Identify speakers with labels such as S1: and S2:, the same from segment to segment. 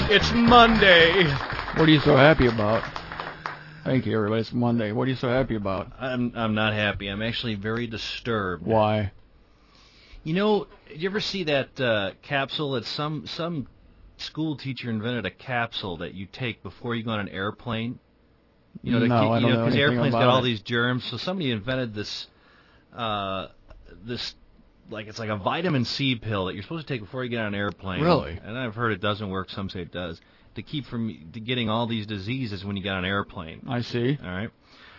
S1: It's Monday.
S2: What are you so happy about? Thank you, everybody. It's Monday. What are you so happy about?
S1: I'm not happy. I'm actually very disturbed.
S2: Why?
S1: You know, did you ever see that capsule that some school teacher invented a capsule that you take before you go on an airplane? You know,
S2: No, I don't know
S1: because
S2: anything
S1: airplanes
S2: about
S1: got all
S2: it.
S1: these germs. So somebody invented this it's like a vitamin C pill that you're supposed to take before you get on an airplane.
S2: Really?
S1: And I've heard it doesn't work. Some say it does. To keep from getting all these diseases when you get on an airplane.
S2: I see.
S1: All right.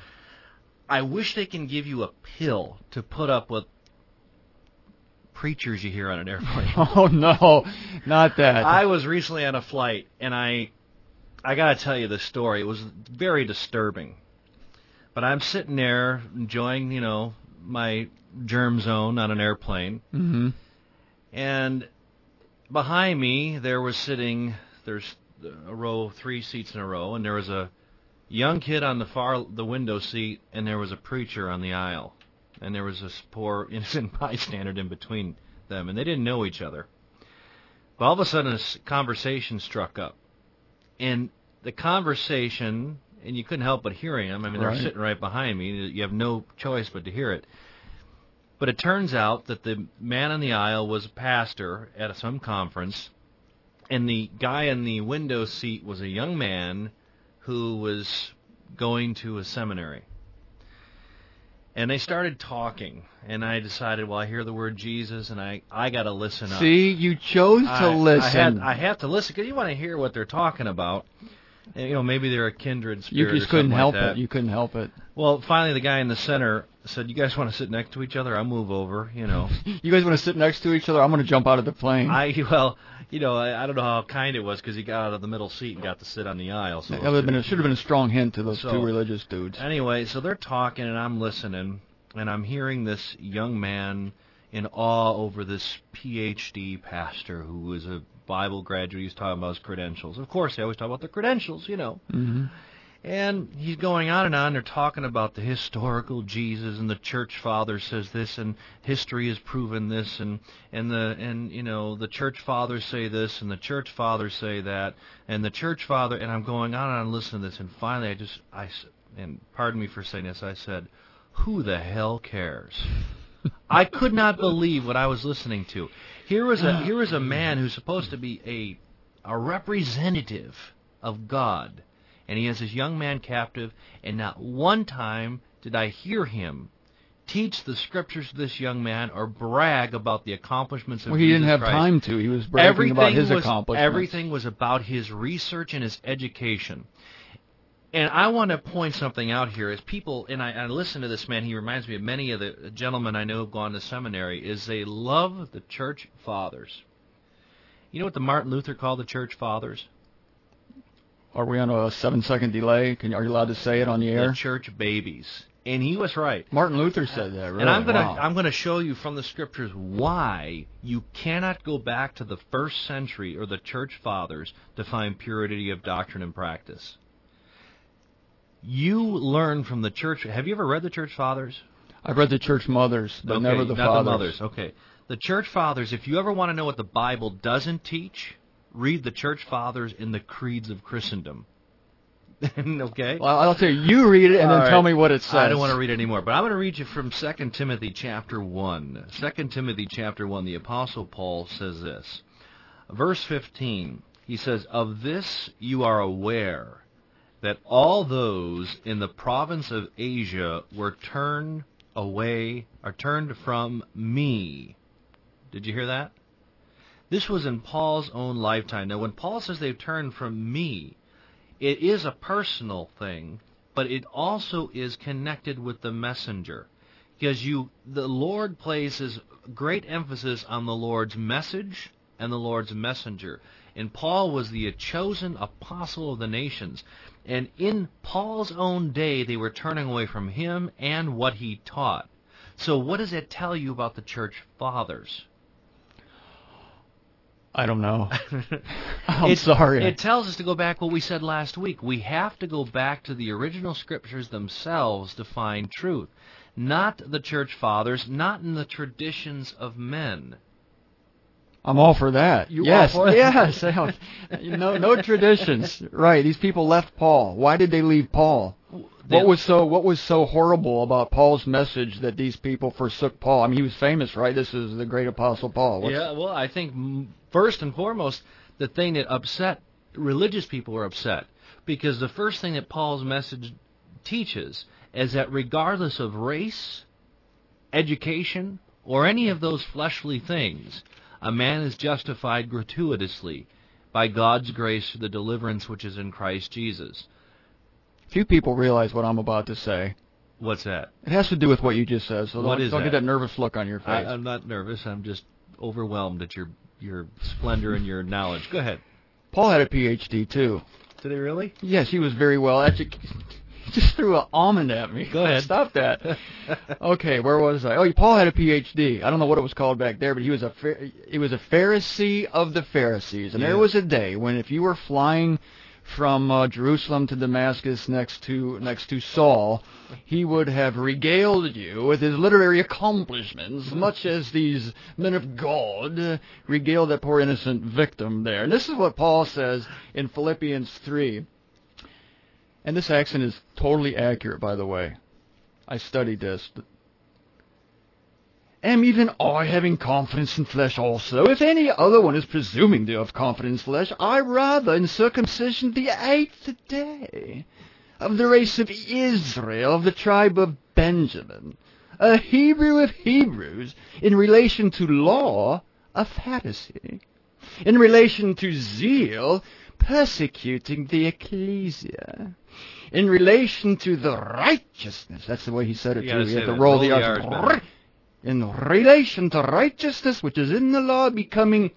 S1: I wish they can give you a pill to put up with preachers you hear on an airplane.
S2: Oh, no. Not that.
S1: I was recently on a flight, and I got to tell you the story. It was very disturbing. But I'm sitting there enjoying, my germ zone on an airplane.
S2: Mm-hmm.
S1: And behind me, there's a row, 3 seats in a row, and there was a young kid on the window seat, and there was a preacher on the aisle. And there was this poor innocent bystander in between them, and they didn't know each other. But all of a sudden, a conversation struck up. And the conversation, and you couldn't help but hearing them. I mean, they're sitting right behind me. You have no choice but to hear it. But it turns out that the man on the aisle was a pastor at some conference, and the guy in the window seat was a young man who was going to a seminary. And they started talking, and I decided, well, I hear the word Jesus, and I got to listen up.
S2: See, you chose to listen.
S1: I have to listen, because you want to hear what they're talking about. And, maybe they're a kindred spirit.
S2: You just couldn't help
S1: like
S2: it. You couldn't help it.
S1: Well, finally, the guy in the center said, "You guys want to sit next to each other? I'll move over."
S2: You guys want to sit next to each other? I'm going to jump out of the plane.
S1: I don't know how kind it was, because he got out of the middle seat and got to sit on the aisle. So
S2: that should have been a strong hint to those two religious dudes.
S1: Anyway, so they're talking, and I'm listening, and I'm hearing this young man in awe over this PhD pastor who was a Bible graduate. He's talking about his credentials. Of course, they always talk about their credentials,
S2: Mm-hmm.
S1: And he's going on and on. They're talking about the historical Jesus, and the church father says this, and history has proven this, and the church fathers say this, and the church fathers say that, and the church father, and I'm going on and on listening to this, and finally and pardon me for saying this, I said, who the hell cares? I could not believe what I was listening to. Here was a man who's supposed to be a representative of God, and he has this young man captive, and not one time did I hear him teach the scriptures to this young man or brag about the accomplishments of Jesus Christ.
S2: Well, he didn't have time to. He was bragging about his accomplishments.
S1: Everything was about his research and his education. And I want to point something out here. As people, and I listen to this man, he reminds me of many of the gentlemen I know who've gone to seminary, is they love the church fathers. You know what the Martin Luther called the church fathers?
S2: Are we on a 7-second delay? Are you allowed to say it on the air?
S1: The church babies. And he was right.
S2: Martin Luther said that, really?
S1: And I'm going to show you from the scriptures why you cannot go back to the first century or the church fathers to find purity of doctrine and practice. You learn from the church. Have you ever read the church fathers?
S2: I've read the church mothers, but never the fathers.
S1: The mothers. Okay. The church fathers, if you ever want to know what the Bible doesn't teach, read the church fathers in the creeds of Christendom. Okay?
S2: Well, I'll tell you, you read it and then tell me what it says.
S1: I don't want to read it anymore, but I'm going to read you from 2 Timothy chapter 1. 2 Timothy chapter 1, the Apostle Paul says this. Verse 15, he says, "Of this you are aware, that all those in the province of Asia were turned from me." Did you hear that? This was in Paul's own lifetime. Now, when Paul says they've turned from me, it is a personal thing, but it also is connected with the messenger. Because the Lord places great emphasis on the Lord's message and the Lord's messenger. And Paul was the chosen apostle of the nations. And in Paul's own day, they were turning away from him and what he taught. So what does it tell you about the church fathers?
S2: I don't know. I'm sorry.
S1: It tells us to go back what we said last week. We have to go back to the original scriptures themselves to find truth. Not the church fathers, not in the traditions of men.
S2: I'm all for that.
S1: You
S2: yes,
S1: all for it?
S2: yes. No traditions. Right. These people left Paul. Why did they leave Paul? What was so horrible about Paul's message that these people forsook Paul? I mean, he was famous, right? This is the great apostle Paul.
S1: Well, I think first and foremost, the thing that upset religious people were upset because the first thing that Paul's message teaches is that regardless of race, education, or any of those fleshly things, a man is justified gratuitously by God's grace through the deliverance which is in Christ Jesus.
S2: Few people realize what I'm about to say.
S1: What's that?
S2: It has to do with what you just said, so don't
S1: that?
S2: get that nervous look on your face.
S1: I'm not nervous. I'm just overwhelmed at your splendor and your knowledge. Go ahead.
S2: Paul had a PhD, too.
S1: Did he really?
S2: Yes, he was very well educated. Just threw an almond at me.
S1: Go ahead.
S2: Stop that. Okay, where was I? Oh, Paul had a PhD. I don't know what it was called back there, but he was a Pharisee of the Pharisees. And there was a day when if you were flying from Jerusalem to Damascus next to Saul, he would have regaled you with his literary accomplishments, much as these men of God regaled that poor innocent victim there. And this is what Paul says in Philippians 3. And this accent is totally accurate, by the way. I studied this. Am even I having confidence in flesh also? If any other one is presuming to have confidence in flesh, I rather in circumcision the 8th day, of the race of Israel, of the tribe of Benjamin, a Hebrew of Hebrews, in relation to law, a Pharisee, in relation to zeal, persecuting the ecclesia, in relation to the righteousness, that's the way he said it too, he had to roll the R's, in relation to righteousness which is in the law, becoming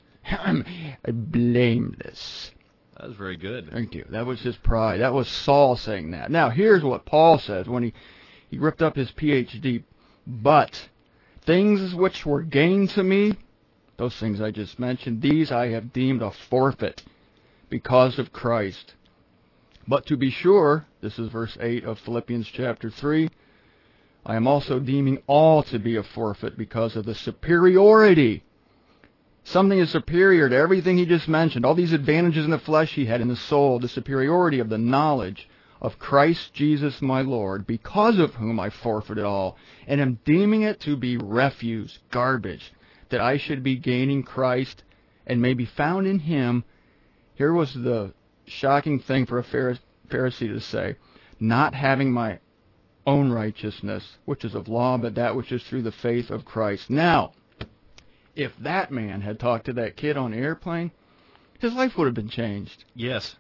S2: blameless.
S1: That was very good.
S2: Thank you. That was his pride. That was Saul saying that. Now, here's what Paul says when he ripped up his PhD. But things which were gained to me, those things I just mentioned, these I have deemed a forfeit because of Christ. But to be sure, this is verse 8 of Philippians chapter 3, I am also deeming all to be a forfeit because of the superiority. Something is superior to everything he just mentioned. All these advantages in the flesh he had in the soul, the superiority of the knowledge of Christ Jesus my Lord, because of whom I forfeit it all, and am deeming it to be refuse, garbage, that I should be gaining Christ and may be found in him. Here was the shocking thing for a Pharisee to say, not having my own righteousness, which is of law, but that which is through the faith of Christ. Now, if that man had talked to that kid on the airplane, his life would have been changed.
S1: Yes.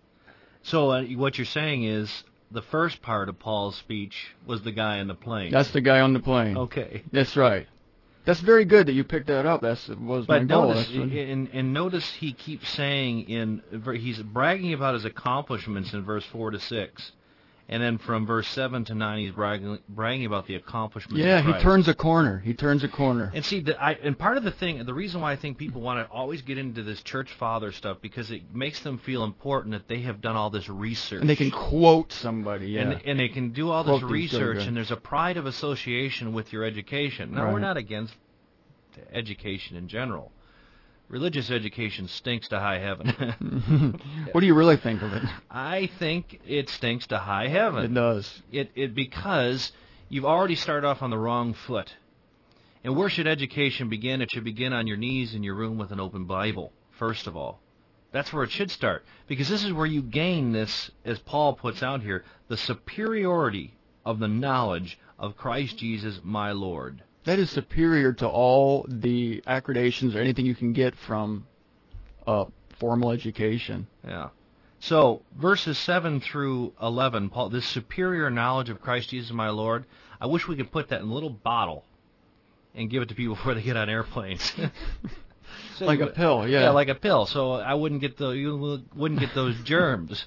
S1: So what you're saying is the first part of Paul's speech was the guy on the plane.
S2: That's the guy on the plane.
S1: Okay.
S2: That's right. That's very good that you picked that up. That was my goal.
S1: And notice he keeps saying he's bragging about his accomplishments in verse 4 to 6. And then from verse 7 to 9, he's bragging about the accomplishments of Christ.
S2: Yeah, he turns a corner. He turns a corner.
S1: And see, and part of the reason why I think people want to always get into this church father stuff, because it makes them feel important that they have done all this research.
S2: And they can quote somebody, yeah.
S1: And they can do all this research, and there's a pride of association with your education. Now, we're not against education in general. Religious education stinks to high heaven.
S2: What do you really think of it?
S1: I think it stinks to high heaven.
S2: It does.
S1: It because you've already started off on the wrong foot. And where should education begin? It should begin on your knees in your room with an open Bible, first of all. That's where it should start. Because this is where you gain this, as Paul puts out here, the superiority of the knowledge of Christ Jesus my Lord.
S2: That is superior to all the accreditations or anything you can get from formal education.
S1: Yeah. So, verses 7 through 11, Paul, this superior knowledge of Christ Jesus my Lord, I wish we could put that in a little bottle and give it to people before they get on airplanes.
S2: So like a pill, yeah.
S1: Yeah, like a pill. So you wouldn't get those germs.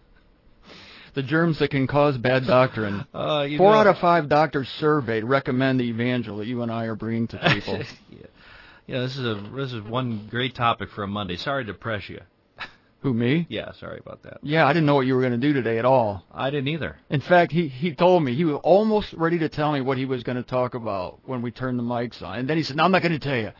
S2: The germs that can cause bad doctrine. 4 out of 5 doctors surveyed recommend the evangel that you and I are bringing to people.
S1: Yeah, this is one great topic for a Monday. Sorry to press you.
S2: Who, me?
S1: Yeah, sorry about that.
S2: Yeah, I didn't know what you were going to do today at all.
S1: I didn't either.
S2: In fact, he told me, he was almost ready to tell me what he was going to talk about when we turned the mics on. And then he said, no, I'm not going to tell you.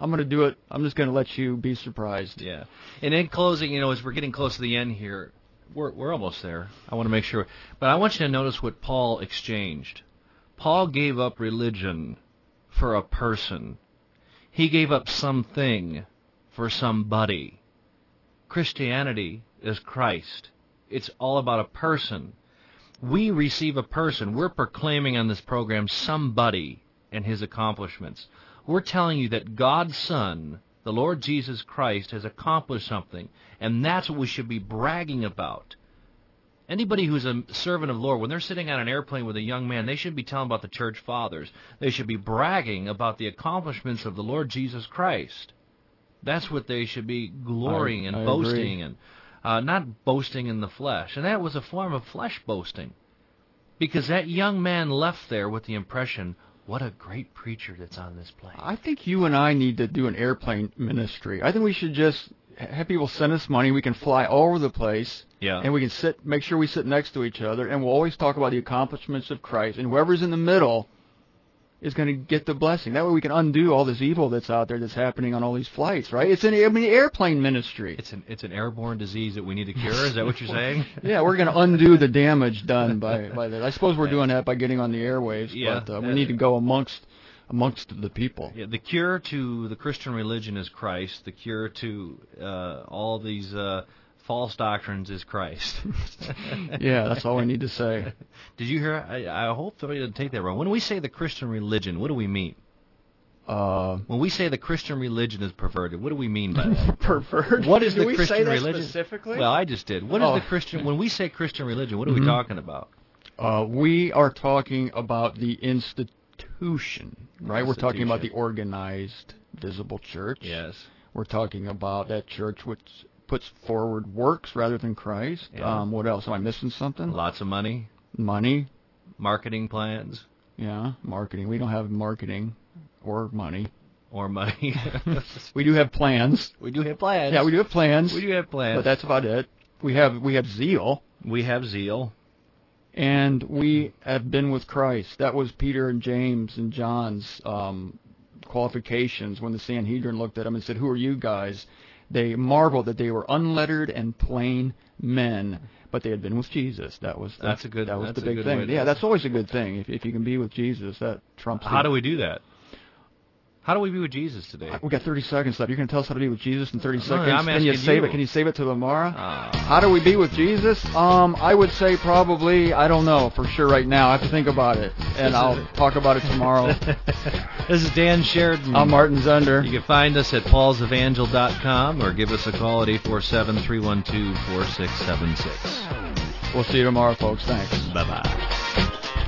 S2: I'm going to do it. I'm just going to let you be surprised.
S1: Yeah. And in closing, as we're getting close to the end here, we're almost there. I want to make sure. But I want you to notice what Paul exchanged. Paul gave up religion for a person. He gave up something for somebody. Christianity is Christ. It's all about a person. We receive a person. We're proclaiming on this program somebody and his accomplishments. We're telling you that God's Son, the Lord Jesus Christ, has accomplished something, and that's what we should be bragging about. Anybody who's a servant of the Lord, when they're sitting on an airplane with a young man, they should be telling about the church fathers. They should be bragging about the accomplishments of the Lord Jesus Christ. That's what they should be glorying and boasting in, not boasting in the flesh. And that was a form of flesh boasting, because that young man left there with the impression, what a great preacher that's on this plane.
S2: I think you and I need to do an airplane ministry. I think we should just have people send us money. We can fly all over the place.
S1: Yeah.
S2: And we can make sure we sit next to each other, and we'll always talk about the accomplishments of Christ. And whoever's in the middle is going to get the blessing. That way we can undo all this evil that's out there that's happening on all these flights, right? It's an airplane ministry.
S1: It's an airborne disease that we need to cure. Is that what you're saying?
S2: Yeah, we're going to undo the damage done by that. I suppose we're doing that by getting on the airwaves, but we need to go amongst the people.
S1: Yeah, the cure to the Christian religion is Christ. The cure to all these false doctrines is Christ.
S2: Yeah, that's all I need to say.
S1: Did you hear? I hope somebody didn't take that wrong. When we say the Christian religion, what do we mean? When we say the Christian religion is perverted, what do we mean by that?
S2: Perverted?
S1: What is
S2: do
S1: the
S2: we
S1: Christian
S2: say that
S1: religion?
S2: Specifically?
S1: Well, I just did. What is the Christian? When we say Christian religion, what are we talking about?
S2: We are talking about the institution, right? We're talking about the organized, visible church.
S1: Yes.
S2: We're talking about that church which puts forward works rather than Christ.
S1: Yeah.
S2: What else? Am I missing something?
S1: Lots of money.
S2: Money.
S1: Marketing plans.
S2: Yeah, marketing. We don't have marketing or money.
S1: Or money.
S2: We do have plans.
S1: We do have plans.
S2: Yeah, we do have plans.
S1: We do have plans.
S2: But that's about it. We have zeal.
S1: We have zeal.
S2: And we have been with Christ. That was Peter and James and John's qualifications when the Sanhedrin looked at them and said, "Who are you guys?" They marveled that they were unlettered and plain men, but they had been with Jesus. That was the big thing. Yeah, that's always a good thing. If you can be with Jesus, that trumps.
S1: How do we do that? How do we be with Jesus today?
S2: We got 30 seconds left. You're going to tell us how to be with Jesus in 30 seconds?
S1: I'm
S2: Can you save
S1: you.
S2: it? Can you save it to tomorrow? How do we be with Jesus? I would say probably, I don't know for sure right now. I have to think about it, and I'll talk about it tomorrow.
S1: This is Dan Sheridan.
S2: I'm Martin Zunder.
S1: You can find us at paulsevangel.com or give us a call at 847-312-4676.
S2: We'll see you tomorrow, folks. Thanks.
S1: Bye-bye.